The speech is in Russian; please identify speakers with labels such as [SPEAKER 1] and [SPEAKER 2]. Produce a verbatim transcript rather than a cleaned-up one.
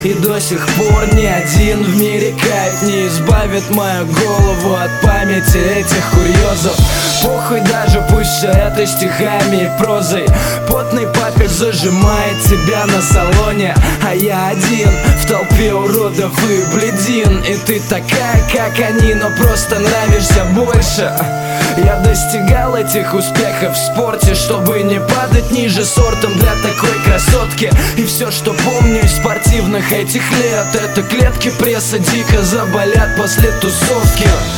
[SPEAKER 1] И до сих пор ни один в мире кайф не избавит мою голову от памяти этих курьезов. Похуй даже, пусть все это стихами и прозой. Потный папель зажимает тебя на салоне, а я один в толпе уродов и бледин. И ты такая, как они, но просто нравишься больше. Я достигал этих успехов в спорте, чтобы не падать ниже сортом для такой красотки. И все, что помню из спортивных этих лет, это клетки пресса дико заболят после тусовки.